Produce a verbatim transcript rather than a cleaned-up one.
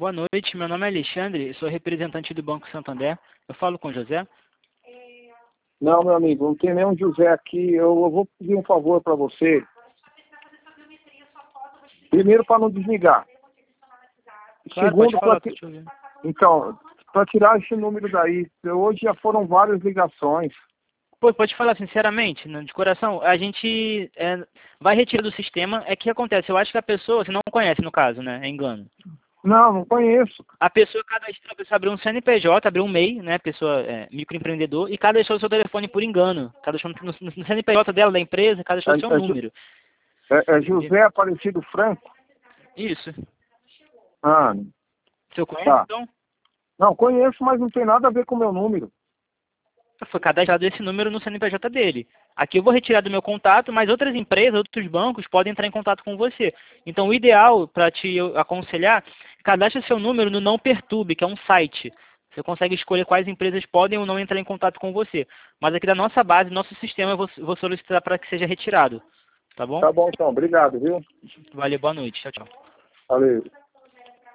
Boa noite, meu nome é Alexandre, sou representante do Banco Santander. Eu falo com o José? Não, meu amigo, não tem nenhum José aqui. Eu, eu vou pedir um favor para você. Primeiro, para não desligar. Claro, Segundo, pode falar, para tô te ouvindo. então, para tirar esse número daí. Hoje já foram várias ligações. Pô, pode falar sinceramente, né, de coração, a gente é, vai retirar do sistema. É que acontece, eu acho que a pessoa, você não conhece no caso, né? É engano. Não, não conheço. A pessoa cadastrou, a pessoa abriu um C N P J, abriu um M E I, né? Pessoa é, microempreendedor, e cadastrou o seu telefone por engano. Cadastrou no, no, no C N P J dela, da empresa, cadastrou o seu É, é, número. é, é José Aparecido Franco? Isso. Ah, Você conhece, tá. então? Não, conheço, mas não tem nada a ver com o meu número. Foi cadastrado esse número no C N P J dele. Aqui eu vou retirar do meu contato, mas outras empresas, outros bancos podem entrar em contato com você. Então o ideal para te aconselhar, cadastre seu número no Não Perturbe, que é um site. Você consegue escolher quais empresas podem ou não entrar em contato com você. Mas aqui da nossa base, nosso sistema, eu vou, vou solicitar para que seja retirado. Tá bom? Tá bom, então. Obrigado, viu? Valeu, boa noite. Tchau, tchau. Valeu.